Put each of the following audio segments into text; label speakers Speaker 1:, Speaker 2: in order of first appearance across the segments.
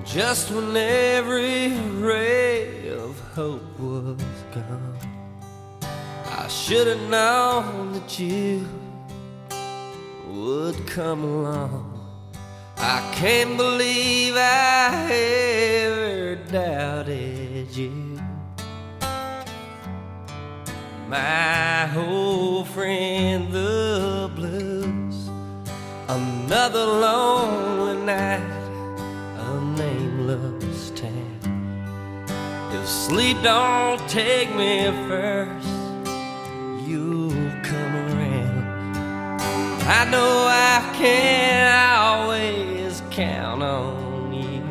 Speaker 1: Just when every ray of hope was gone, I should have known that you would come along. I can't believe I ever doubted you, my old friend, the blues. Another lonely night, a nameless town. If sleep don't take me first, you'll come around. I know I can always count on you,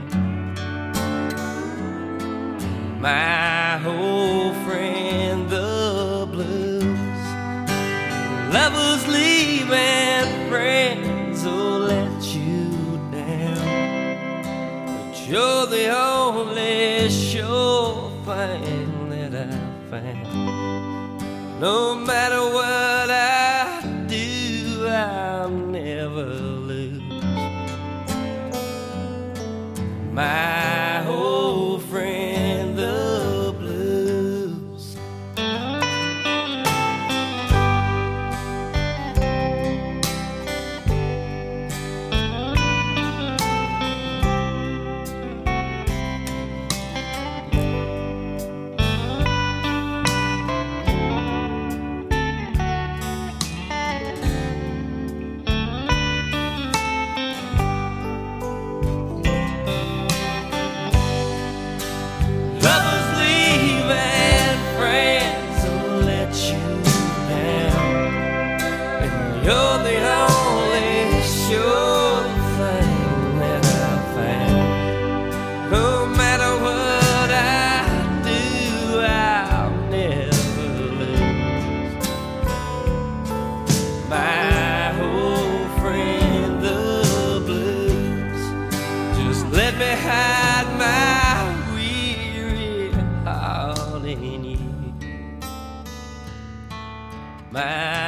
Speaker 1: my old friend, the blues. Lovers leave and friends will let you down, but you're the only sure thing that I found. No matter what I do, I'll never lose my old friend, the blues. You're the only sure thing that I found. No matter what I do, I'll never lose my old friend, the blues. Just let me hide my weary heart in you, my